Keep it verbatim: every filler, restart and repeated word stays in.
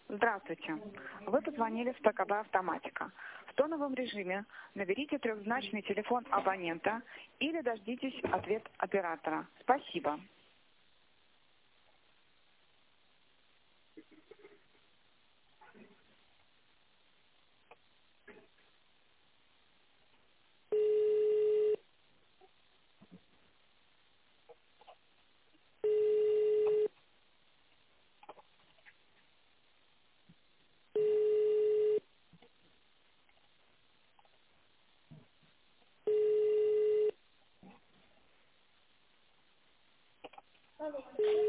Здравствуйте. Вы позвонили в ПКБ «Автоматика». В тоновом режиме наберите трехзначный телефон абонента или дождитесь ответ оператора. Спасибо. Алло.